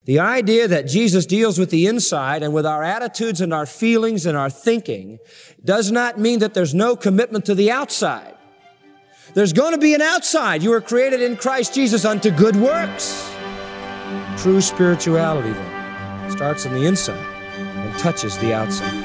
The idea that Jesus deals with the inside and with our attitudes and our feelings and our thinking does not mean that there's no commitment to the outside. There's going to be an outside. You were created in Christ Jesus unto good works. True spirituality, then, starts on the inside and touches the outside.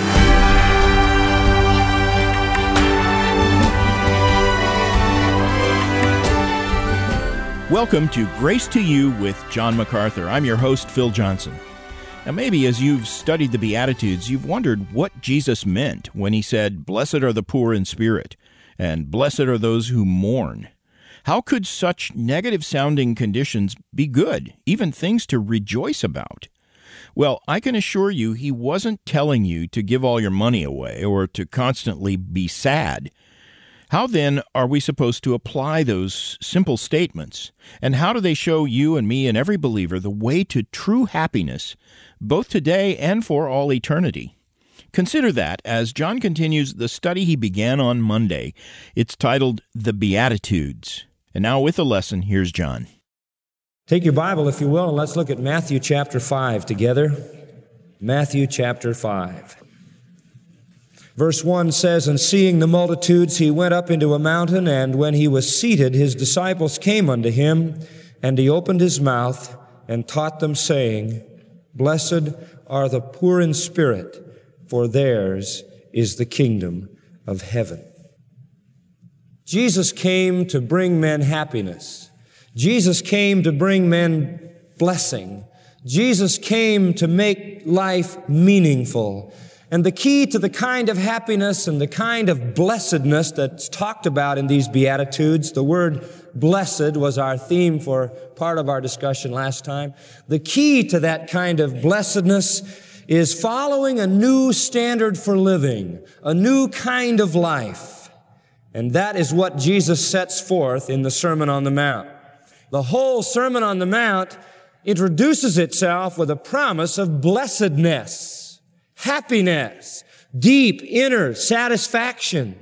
Welcome to Grace to You with John MacArthur. I'm your host, Phil Johnson. Now, maybe as you've studied the Beatitudes, you've wondered what Jesus meant when he said, "Blessed are the poor in spirit," and "Blessed are those who mourn." How could such negative-sounding conditions be good, even things to rejoice about? Well, I can assure you he wasn't telling you to give all your money away or to constantly be sad. How then are we supposed to apply those simple statements? And how do they show you and me and every believer the way to true happiness, both today and for all eternity? Consider that as John continues the study he began on Monday. It's titled The Beatitudes. And now with the lesson, here's John. Take your Bible, if you will, and let's look at Matthew chapter 5 together. Matthew chapter 5. Verse 1 says, "And seeing the multitudes, he went up into a mountain, and when he was seated, his disciples came unto him, and he opened his mouth and taught them, saying, Blessed are the poor in spirit, for theirs is the kingdom of heaven." Jesus came to bring men happiness. Jesus came to bring men blessing. Jesus came to make life meaningful. And the key to the kind of happiness and the kind of blessedness that's talked about in these Beatitudes, the word blessed was our theme for part of our discussion last time. The key to that kind of blessedness is following a new standard for living, a new kind of life. And that is what Jesus sets forth in the Sermon on the Mount. The whole Sermon on the Mount introduces itself with a promise of blessedness. Happiness, deep inner satisfaction.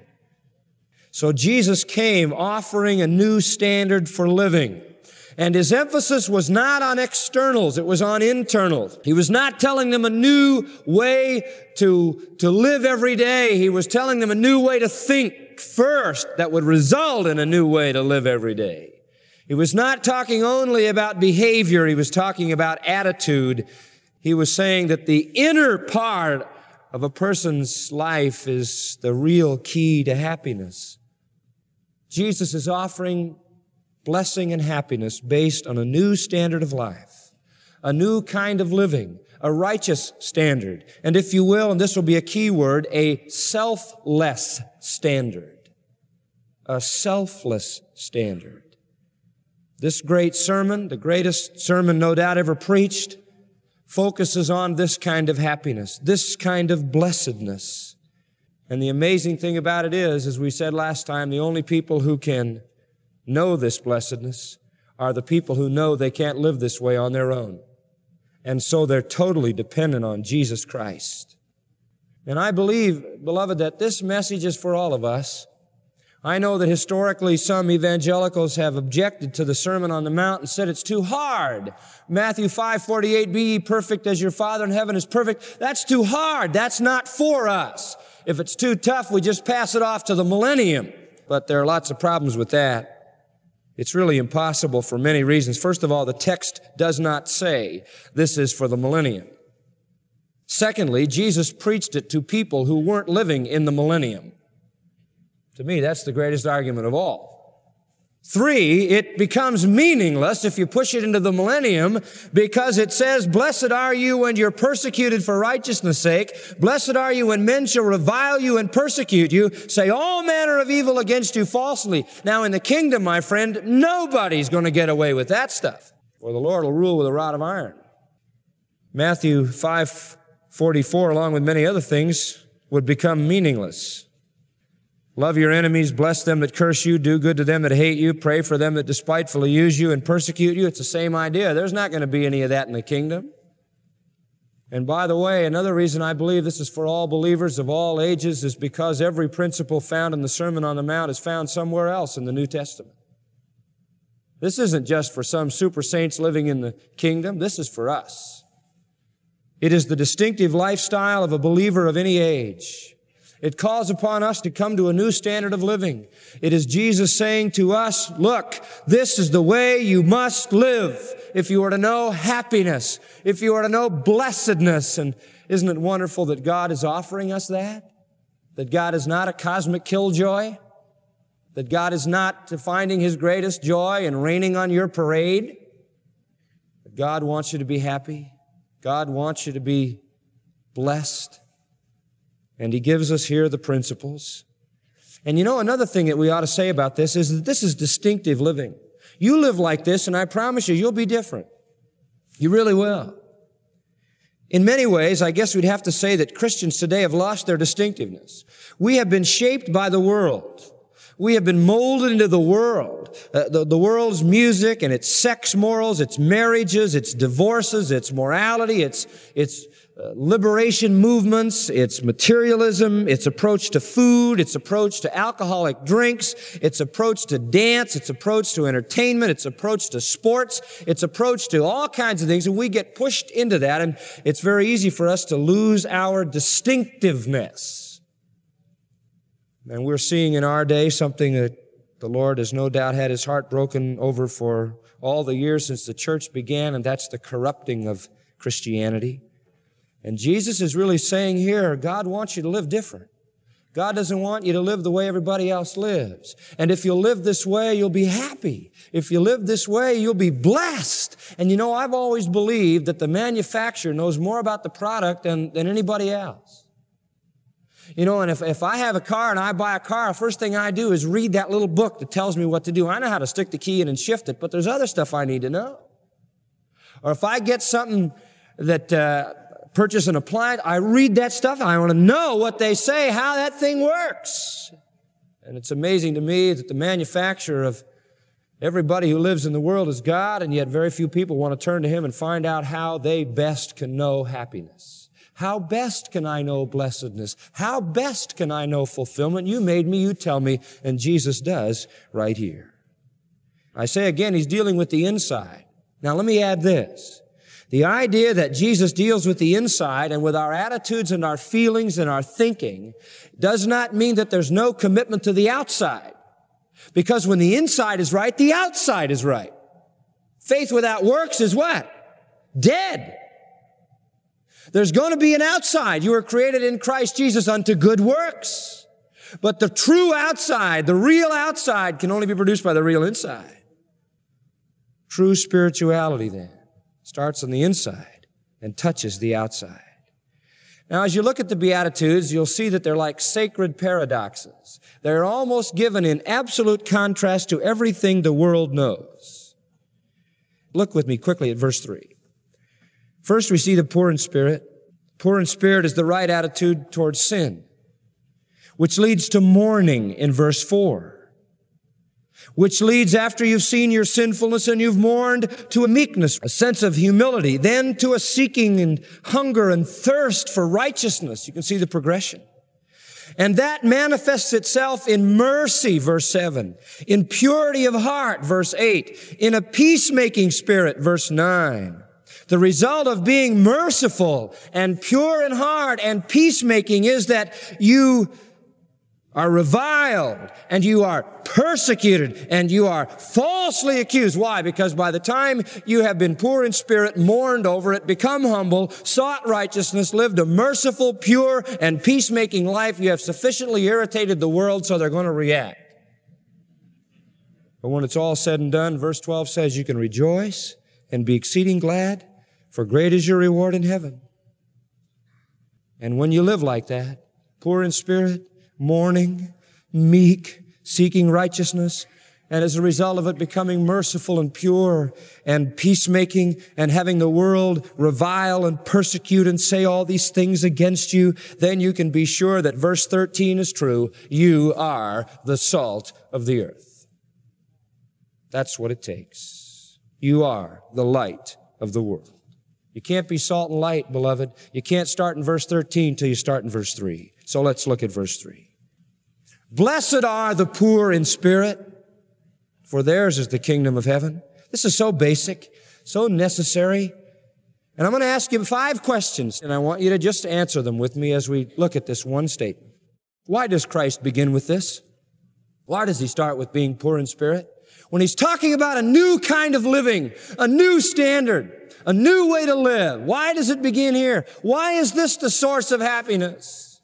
So Jesus came offering a new standard for living. And his emphasis was not on externals, it was on internals. He was not telling them a new way to live every day. He was telling them a new way to think first that would result in a new way to live every day. He was not talking only about behavior, he was talking about attitude. He was saying that the inner part of a person's life is the real key to happiness. Jesus is offering blessing and happiness based on a new standard of life, a new kind of living, a righteous standard, and if you will, and this will be a key word, a selfless standard. A selfless standard. This great sermon, the greatest sermon no doubt ever preached, focuses on this kind of happiness, this kind of blessedness. And the amazing thing about it is, as we said last time, the only people who can know this blessedness are the people who know they can't live this way on their own. And so they're totally dependent on Jesus Christ. And I believe, beloved, that this message is for all of us. I know that historically some evangelicals have objected to the Sermon on the Mount and said it's too hard. Matthew 5:48, "Be ye perfect as your Father in heaven is perfect." That's too hard. That's not for us. If it's too tough, we just pass it off to the millennium. But there are lots of problems with that. It's really impossible for many reasons. First of all, the text does not say this is for the millennium. Secondly, Jesus preached it to people who weren't living in the millennium. To me, that's the greatest argument of all. 3, it becomes meaningless if you push it into the millennium because it says, "Blessed are you when you're persecuted for righteousness' sake. Blessed are you when men shall revile you and persecute you, say all manner of evil against you falsely." Now, in the kingdom, my friend, nobody's going to get away with that stuff, for the Lord will rule with a rod of iron. Matthew 5:44, along with many other things, would become meaningless. Love your enemies, bless them that curse you, do good to them that hate you, pray for them that despitefully use you and persecute you. It's the same idea. There's not going to be any of that in the kingdom. And by the way, another reason I believe this is for all believers of all ages is because every principle found in the Sermon on the Mount is found somewhere else in the New Testament. This isn't just for some super saints living in the kingdom. This is for us. It is the distinctive lifestyle of a believer of any age. It calls upon us to come to a new standard of living. It is Jesus saying to us, look, this is the way you must live if you are to know happiness, if you are to know blessedness. And isn't it wonderful that God is offering us that? That God is not a cosmic killjoy? That God is not finding His greatest joy in raining on your parade? That God wants you to be happy. God wants you to be blessed. And He gives us here the principles. And you know, another thing that we ought to say about this is that this is distinctive living. You live like this, and I promise you, you'll be different. You really will. In many ways, I guess we'd have to say that Christians today have lost their distinctiveness. We have been shaped by the world. We have been molded into the world. The world's music and its sex morals, its marriages, its divorces, its morality, its liberation movements, its materialism, its approach to food, its approach to alcoholic drinks, its approach to dance, its approach to entertainment, its approach to sports, its approach to all kinds of things. And we get pushed into that, and it's very easy for us to lose our distinctiveness. And we're seeing in our day something that the Lord has no doubt had His heart broken over for all the years since the church began, and that's the corrupting of Christianity. And Jesus is really saying here, God wants you to live different. God doesn't want you to live the way everybody else lives. And if you'll live this way, you'll be happy. If you live this way, you'll be blessed. And you know, I've always believed that the manufacturer knows more about the product than anybody else. You know, and if I have a car and I buy a car, the first thing I do is read that little book that tells me what to do. I know how to stick the key in and shift it, but there's other stuff I need to know. Or if I get something that, purchase an appliance, I read that stuff. I want to know what they say, how that thing works. And it's amazing to me that the manufacturer of everybody who lives in the world is God, and yet very few people want to turn to Him and find out how they best can know happiness. How best can I know blessedness? How best can I know fulfillment? You made me, you tell me, and Jesus does right here. I say again, He's dealing with the inside. Now let me add this. The idea that Jesus deals with the inside and with our attitudes and our feelings and our thinking does not mean that there's no commitment to the outside. Because when the inside is right, the outside is right. Faith without works is what? Dead. There's going to be an outside. You were created in Christ Jesus unto good works. But the true outside, the real outside, can only be produced by the real inside. True spirituality, then, starts on the inside and touches the outside. Now, as you look at the Beatitudes, you'll see that they're like sacred paradoxes. They're almost given in absolute contrast to everything the world knows. Look with me quickly at verse 3. First, we see the poor in spirit. Poor in spirit is the right attitude towards sin, which leads to mourning in verse 4, which leads, after you've seen your sinfulness and you've mourned, to a meekness, a sense of humility, then to a seeking and hunger and thirst for righteousness. You can see the progression. And that manifests itself in mercy, verse 7, in purity of heart, verse 8, in a peacemaking spirit, verse 9. The result of being merciful and pure in heart and peacemaking is that you are reviled and you are persecuted and you are falsely accused. Why? Because by the time you have been poor in spirit, mourned over it, become humble, sought righteousness, lived a merciful, pure, and peacemaking life, you have sufficiently irritated the world so they're going to react. But when it's all said and done, verse 12 says you can rejoice and be exceeding glad, for great is your reward in heaven. And when you live like that, poor in spirit, mourning, meek, seeking righteousness, and as a result of it becoming merciful and pure and peacemaking and having the world revile and persecute and say all these things against you, then you can be sure that verse 13 is true. You are the salt of the earth. That's what it takes. You are the light of the world. You can't be salt and light, beloved. You can't start in verse 13 till you start in verse 3. So let's look at verse 3. Blessed are the poor in spirit, for theirs is the kingdom of heaven. This is so basic, so necessary. And I'm going to ask you 5 questions, and I want you to just answer them with me as we look at this one statement. Why does Christ begin with this? Why does he start with being poor in spirit? When he's talking about a new kind of living, a new standard, a new way to live, why does it begin here? Why is this the source of happiness?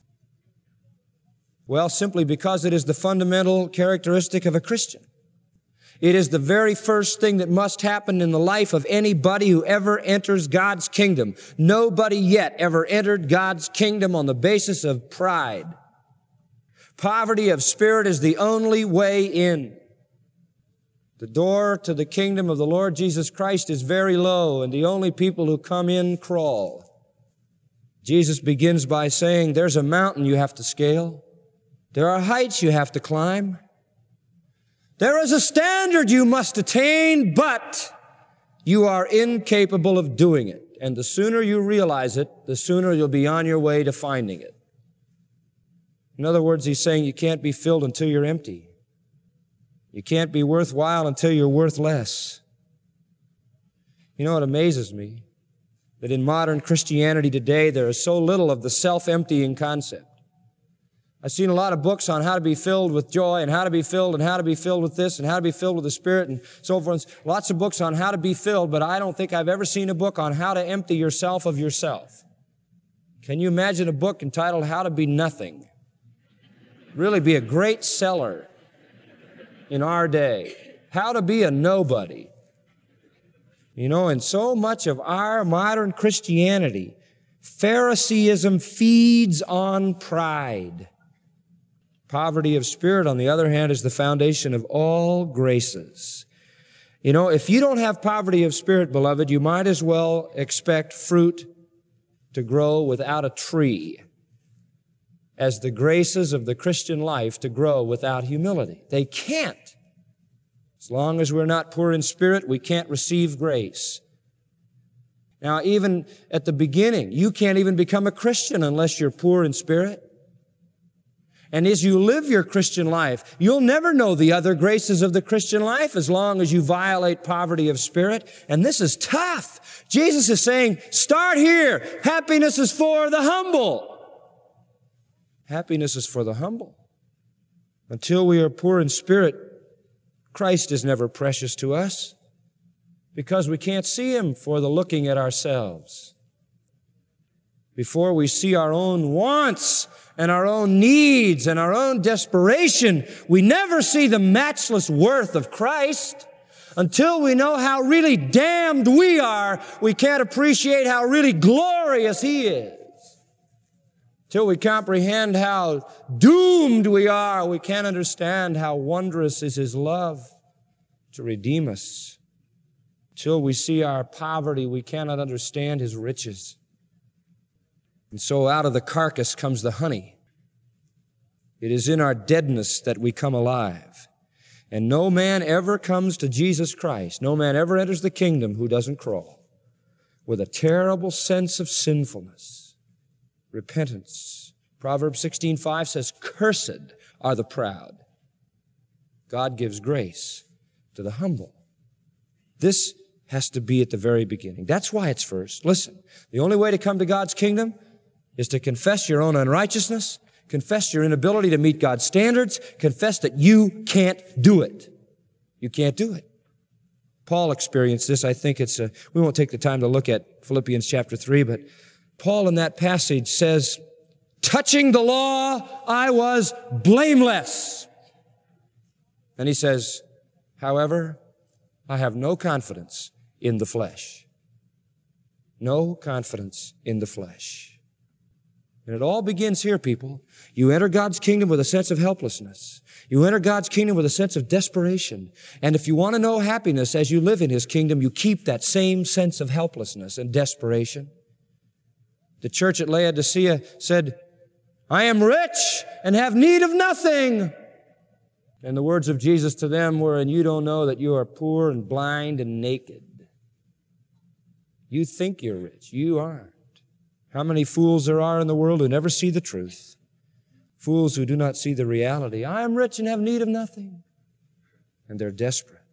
Well, simply because it is the fundamental characteristic of a Christian. It is the very first thing that must happen in the life of anybody who ever enters God's kingdom. Nobody yet ever entered God's kingdom on the basis of pride. Poverty of spirit is the only way in. The door to the kingdom of the Lord Jesus Christ is very low, and the only people who come in crawl. Jesus begins by saying, there's a mountain you have to scale. There are heights you have to climb. There is a standard you must attain, but you are incapable of doing it. And the sooner you realize it, the sooner you'll be on your way to finding it. In other words, he's saying you can't be filled until you're empty. You can't be worthwhile until you're worth less. You know, it amazes me that in modern Christianity today, there is so little of the self-emptying concept. I've seen a lot of books on how to be filled with joy and how to be filled with this and how to be filled with the Spirit and so forth. Lots of books on how to be filled, but I don't think I've ever seen a book on how to empty yourself of yourself. Can you imagine a book entitled How to Be Nothing? Really be a great seller in our day. How to be a nobody. You know, in so much of our modern Christianity, Phariseeism feeds on pride. Poverty of spirit, on the other hand, is the foundation of all graces. You know, if you don't have poverty of spirit, beloved, you might as well expect fruit to grow without a tree as the graces of the Christian life to grow without humility. They can't. As long as we're not poor in spirit, we can't receive grace. Now, even at the beginning, you can't even become a Christian unless you're poor in spirit. And as you live your Christian life, you'll never know the other graces of the Christian life as long as you violate poverty of spirit. And this is tough. Jesus is saying, start here. Happiness is for the humble. Happiness is for the humble. Until we are poor in spirit, Christ is never precious to us because we can't see Him for the looking at ourselves. Before we see our own wants and our own needs and our own desperation, we never see the matchless worth of Christ. Until we know how really damned we are, we can't appreciate how really glorious He is. Till we comprehend how doomed we are, we can't understand how wondrous is His love to redeem us. Till we see our poverty, we cannot understand His riches. And so out of the carcass comes the honey. It is in our deadness that we come alive. And no man ever comes to Jesus Christ, no man ever enters the kingdom who doesn't crawl with a terrible sense of sinfulness, repentance. Proverbs 16:5 says, cursed are the proud. God gives grace to the humble. This has to be at the very beginning. That's why it's first. Listen, the only way to come to God's kingdom is to confess your own unrighteousness, confess your inability to meet God's standards, confess that you can't do it. You can't do it. Paul experienced this. I think we won't take the time to look at Philippians chapter 3, but Paul in that passage says, touching the law, I was blameless. And he says, however, I have no confidence in the flesh. No confidence in the flesh. And it all begins here, people. You enter God's kingdom with a sense of helplessness. You enter God's kingdom with a sense of desperation. And if you want to know happiness as you live in His kingdom, you keep that same sense of helplessness and desperation. The church at Laodicea said, I am rich and have need of nothing. And the words of Jesus to them were, and you don't know that you are poor and blind and naked. You think you're rich. You aren't. How many fools there are in the world who never see the truth. Fools who do not see the reality. I am rich and have need of nothing. And they're desperate.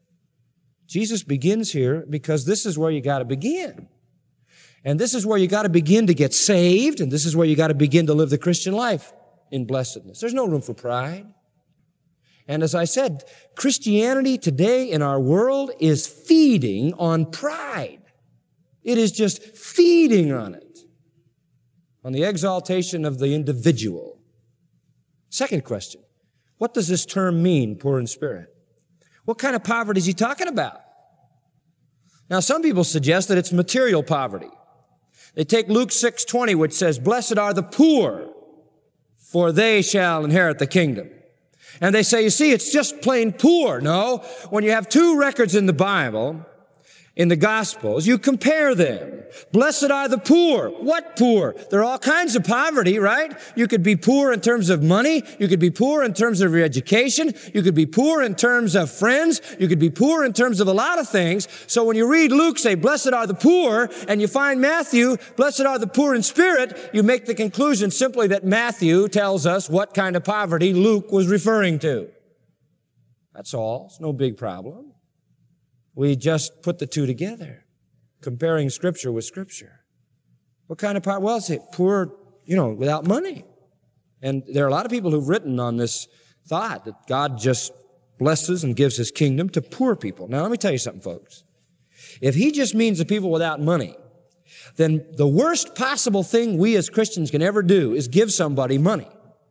Jesus begins here because this is where you got to begin. And this is where you got to begin to get saved, and this is where you got to begin to live the Christian life in blessedness. There's no room for pride. And as I said, Christianity today in our world is feeding on pride. It is just feeding on it, on the exaltation of the individual. Second question, what does this term mean, poor in spirit? What kind of poverty is he talking about? Now, some people suggest that it's material poverty. They take Luke 6:20, which says, "Blessed are the poor, for they shall inherit the kingdom." And they say, you see, it's just plain poor. No, when you have two records in the Bible, in the Gospels, you compare them. Blessed are the poor. What poor? There are all kinds of poverty, right? You could be poor in terms of money. You could be poor in terms of your education. You could be poor in terms of friends. You could be poor in terms of a lot of things. So when you read Luke say, blessed are the poor, and you find Matthew, blessed are the poor in spirit, you make the conclusion simply that Matthew tells us what kind of poverty Luke was referring to. That's all. It's no big problem. We just put the two together, comparing Scripture with Scripture. What kind of poverty? Well, it's poor, without money. And there are a lot of people who've written on this thought that God just blesses and gives His kingdom to poor people. Now, let me tell you something, folks. If He just means the people without money, then the worst possible thing we as Christians can ever do is give somebody money.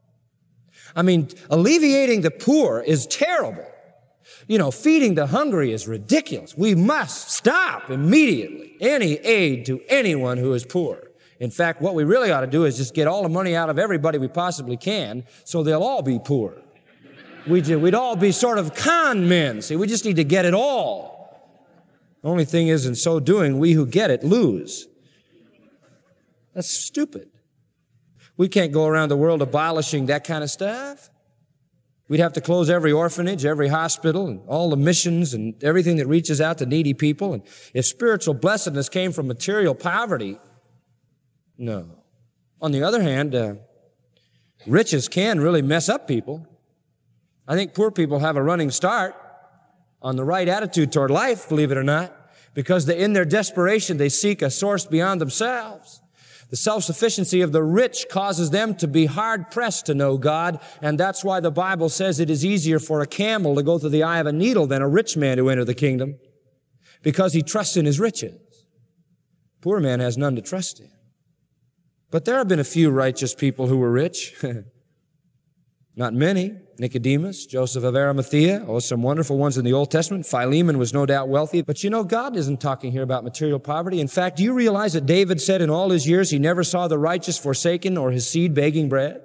I mean, alleviating the poor is terrible. Feeding the hungry is ridiculous. We must stop immediately any aid to anyone who is poor. In fact, what we really ought to do is just get all the money out of everybody we possibly can so they'll all be poor. We'd all be sort of con men. See, we just need to get it all. The only thing is, in so doing, we who get it lose. That's stupid. We can't go around the world abolishing that kind of stuff. We'd have to close every orphanage, every hospital, and all the missions and everything that reaches out to needy people. And if spiritual blessedness came from material poverty, no. On the other hand, riches can really mess up people. I think poor people have a running start on the right attitude toward life, believe it or not, because in their desperation, they seek a source beyond themselves. The self-sufficiency of the rich causes them to be hard-pressed to know God, and that's why the Bible says it is easier for a camel to go through the eye of a needle than a rich man to enter the kingdom, because he trusts in his riches. Poor man has none to trust in. But there have been a few righteous people who were rich. Not many. Nicodemus, Joseph of Arimathea, some wonderful ones in the Old Testament. Philemon was no doubt wealthy. But God isn't talking here about material poverty. In fact, do you realize that David said in all his years he never saw the righteous forsaken or his seed begging bread?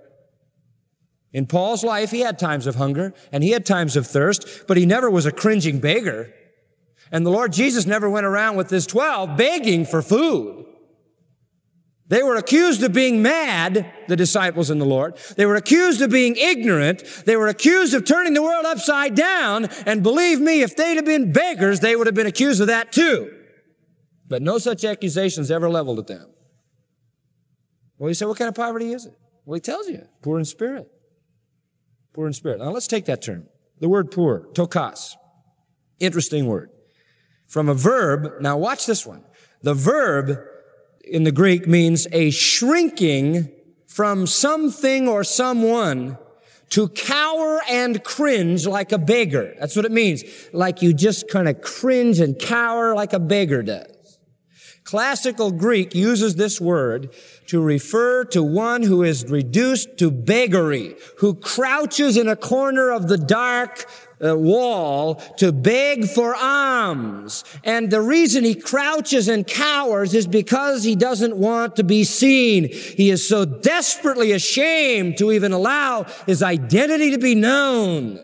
In Paul's life, he had times of hunger and he had times of thirst, but he never was a cringing beggar. And the Lord Jesus never went around with his 12 begging for food. They were accused of being mad, the disciples in the Lord. They were accused of being ignorant. They were accused of turning the world upside down. And believe me, if they'd have been beggars, they would have been accused of that too. But no such accusations ever leveled at them. Well, you say, what kind of poverty is it? Well, he tells you, poor in spirit. Poor in spirit. Now, let's take that term. The word poor, tokos. Interesting word. From a verb, now watch this one. The verb in the Greek means a shrinking from something or someone to cower and cringe like a beggar. That's what it means. Like you just kind of cringe and cower like a beggar does. Classical Greek uses this word to refer to one who is reduced to beggary, who crouches in a corner of the dark wall to beg for alms. And the reason he crouches and cowers is because he doesn't want to be seen. He is so desperately ashamed to even allow his identity to be known.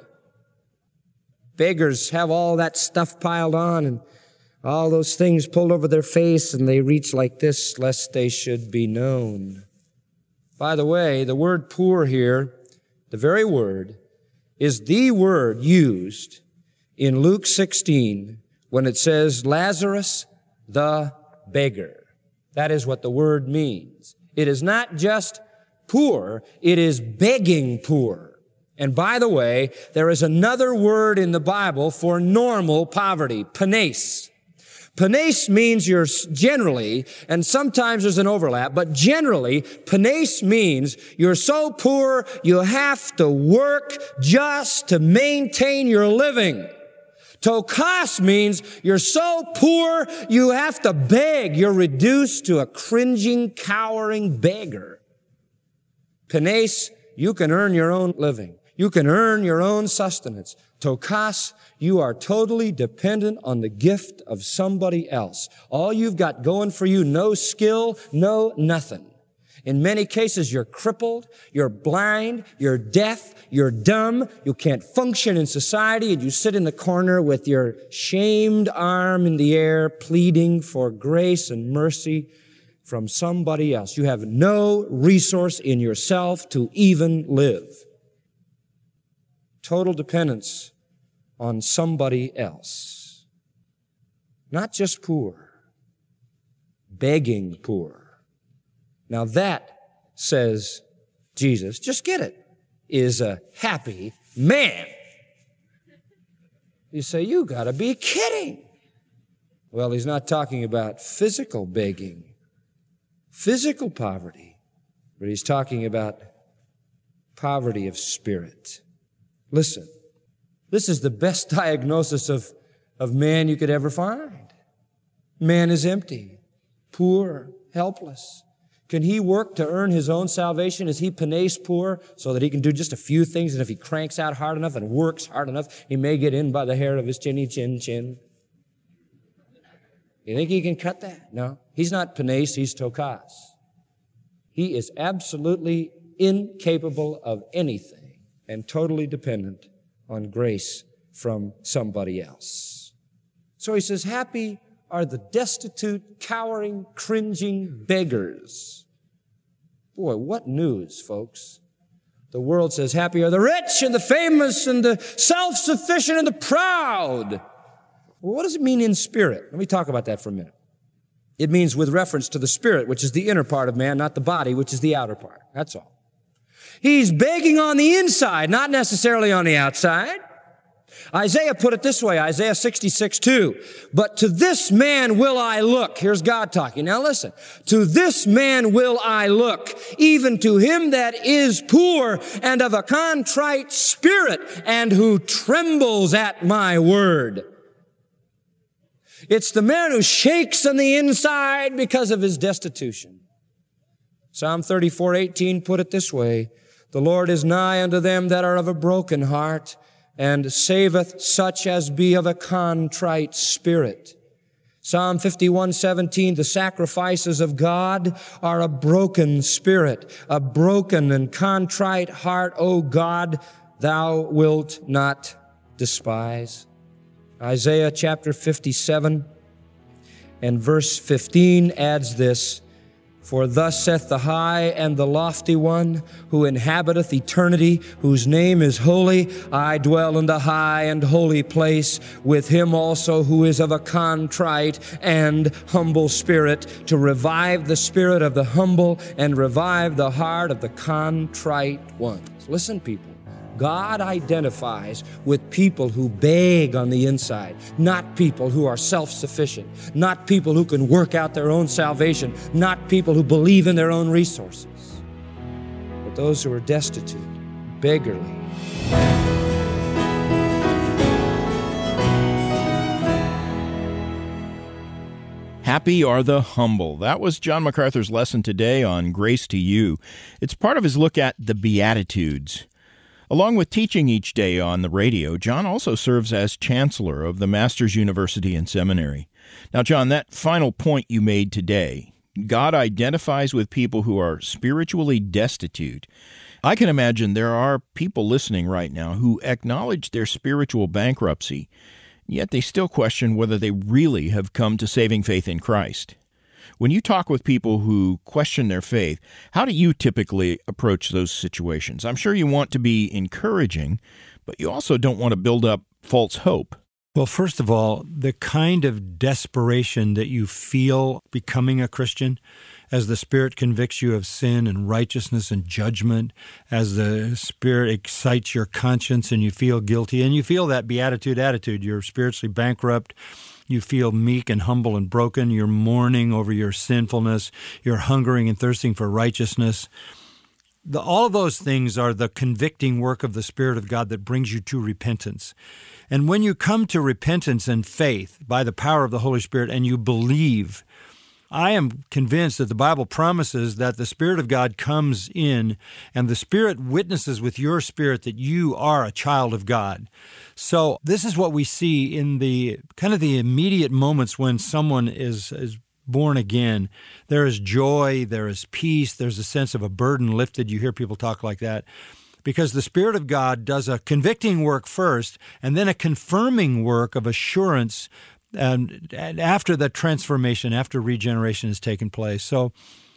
Beggars have all that stuff piled on and all those things pulled over their face, and they reach like this lest they should be known. By the way, the word poor here, the very word, is the word used in Luke 16 when it says Lazarus the beggar. That is what the word means. It is not just poor, it is begging poor. And by the way, there is another word in the Bible for normal poverty, panes. Panes means you're generally, and sometimes there's an overlap, but generally, panes means you're so poor you have to work just to maintain your living. Tokos means you're so poor you have to beg. You're reduced to a cringing, cowering beggar. Panes, you can earn your own living. You can earn your own sustenance. Tokos, you are totally dependent on the gift of somebody else. All you've got going for you, no skill, no nothing. In many cases, you're crippled, you're blind, you're deaf, you're dumb, you can't function in society, and you sit in the corner with your shamed arm in the air, pleading for grace and mercy from somebody else. You have no resource in yourself to even live. Total dependence on somebody else. Not just poor, begging poor. Now that, says Jesus, just get it, is a happy man. You say, you gotta be kidding. Well, he's not talking about physical begging, physical poverty, but he's talking about poverty of spirit. Listen, this is the best diagnosis of man you could ever find. Man is empty, poor, helpless. Can he work to earn his own salvation? Is he panes poor so that he can do just a few things, and if he cranks out hard enough and works hard enough, he may get in by the hair of his chinny chin? You think he can cut that? No. He's not panes, he's tokos. He is absolutely incapable of anything and totally dependent on grace from somebody else. So he says, happy are the destitute, cowering, cringing beggars. Boy, what news, folks. The world says, happy are the rich and the famous and the self-sufficient and the proud. Well, what does it mean in spirit? Let me talk about that for a minute. It means with reference to the spirit, which is the inner part of man, not the body, which is the outer part. That's all. He's begging on the inside, not necessarily on the outside. Isaiah put it this way, Isaiah 66:2. But to this man will I look. Here's God talking. Now listen. To this man will I look, even to him that is poor and of a contrite spirit, and who trembles at my word. It's the man who shakes on the inside because of his destitution. Psalm 34:18 put it this way. The Lord is nigh unto them that are of a broken heart, and saveth such as be of a contrite spirit. Psalm 51:17, the sacrifices of God are a broken spirit, a broken and contrite heart, O God, thou wilt not despise. Isaiah chapter 57 and verse 15 adds this, for thus saith the high and the lofty one, who inhabiteth eternity, whose name is holy. I dwell in the high and holy place, with him also who is of a contrite and humble spirit, to revive the spirit of the humble and revive the heart of the contrite ones. Listen, people. God identifies with people who beg on the inside, not people who are self-sufficient, not people who can work out their own salvation, not people who believe in their own resources, but those who are destitute, beggarly. Happy are the humble. That was John MacArthur's lesson today on Grace to You. It's part of his look at the Beatitudes. Along with teaching each day on the radio, John also serves as chancellor of the Masters University and Seminary. Now, John, that final point you made today, God identifies with people who are spiritually destitute. I can imagine there are people listening right now who acknowledge their spiritual bankruptcy, yet they still question whether they really have come to saving faith in Christ. When you talk with people who question their faith, how do you typically approach those situations? I'm sure you want to be encouraging, but you also don't want to build up false hope. Well, first of all, the kind of desperation that you feel becoming a Christian, as the Spirit convicts you of sin and righteousness and judgment, as the Spirit excites your conscience and you feel guilty, and you feel that beatitude attitude. You're spiritually bankrupt. You feel meek and humble and broken. You're mourning over your sinfulness. You're hungering and thirsting for righteousness. All of those things are the convicting work of the Spirit of God that brings you to repentance. And when you come to repentance and faith by the power of the Holy Spirit and you believe, I am convinced that the Bible promises that the Spirit of God comes in and the Spirit witnesses with your spirit that you are a child of God. So this is what we see in the kind of the immediate moments when someone is born again. There is joy, there is peace, there's a sense of a burden lifted. You hear people talk like that. Because the Spirit of God does a convicting work first and then a confirming work of assurance and after the transformation, after regeneration has taken place. So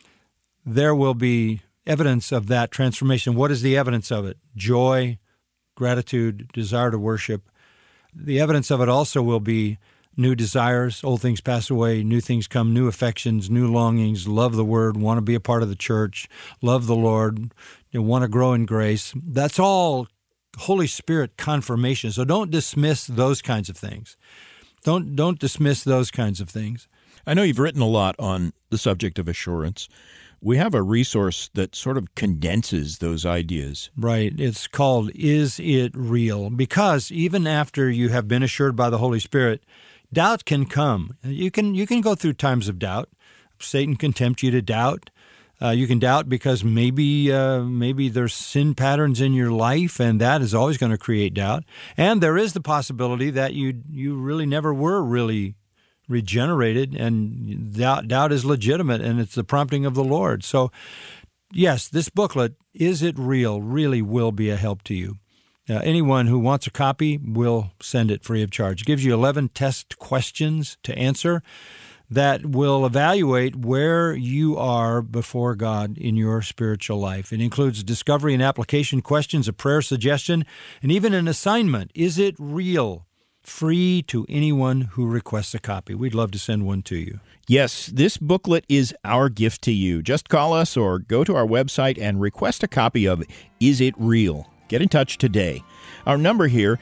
there will be evidence of that transformation. What is the evidence of it? Joy, gratitude, desire to worship. The evidence of it also will be new desires. Old things pass away, new things come, new affections, new longings, love the Word, want to be a part of the church, love the Lord, want to grow in grace. That's all Holy Spirit confirmation. So don't dismiss those kinds of things. Don't dismiss those kinds of things. I know you've written a lot on the subject of assurance. We have a resource that sort of condenses those ideas. Right. It's called Is It Real? Because even after you have been assured by the Holy Spirit, doubt can come. You can go through times of doubt. Satan can tempt you to doubt. You can doubt because maybe there's sin patterns in your life, and that is always going to create doubt. And there is the possibility that you really never were really regenerated, and doubt is legitimate, and it's the prompting of the Lord. So, yes, this booklet, Is It Real?, really will be a help to you. Anyone who wants a copy will send it free of charge. It gives you 11 test questions to answer that will evaluate where you are before God in your spiritual life. It includes discovery and application questions, a prayer suggestion, and even an assignment. Is it real? Free to anyone who requests a copy. We'd love to send one to you. Yes, this booklet is our gift to you. Just call us or go to our website and request a copy of Is It Real? Get in touch today. Our number here,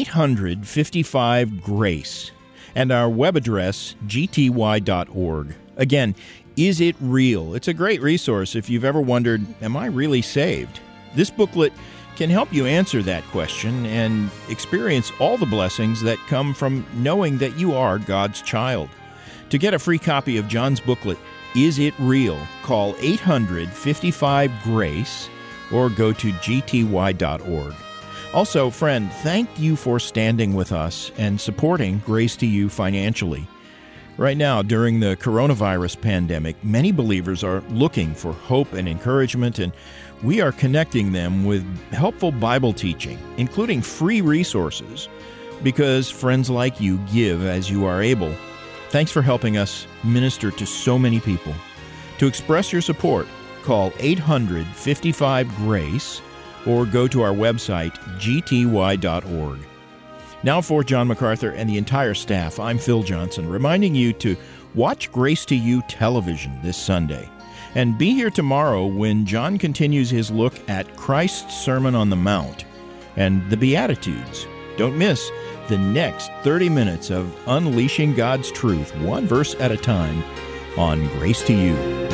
855-GRACE. And our web address, gty.org. Again, Is It Real? It's a great resource if you've ever wondered, am I really saved? This booklet can help you answer that question and experience all the blessings that come from knowing that you are God's child. To get a free copy of John's booklet, Is It Real? Call 855-GRACE or go to gty.org. Also, friend, thank you for standing with us and supporting Grace to You financially. Right now, during the coronavirus pandemic, many believers are looking for hope and encouragement, and we are connecting them with helpful Bible teaching, including free resources, because friends like you give as you are able. Thanks for helping us minister to so many people. To express your support, call 855-GRACE or go to our website, gty.org. Now for John MacArthur and the entire staff, I'm Phil Johnson, reminding you to watch Grace to You television this Sunday. And be here tomorrow when John continues his look at Christ's Sermon on the Mount and the Beatitudes. Don't miss the next 30 minutes of unleashing God's truth, one verse at a time, on Grace to You.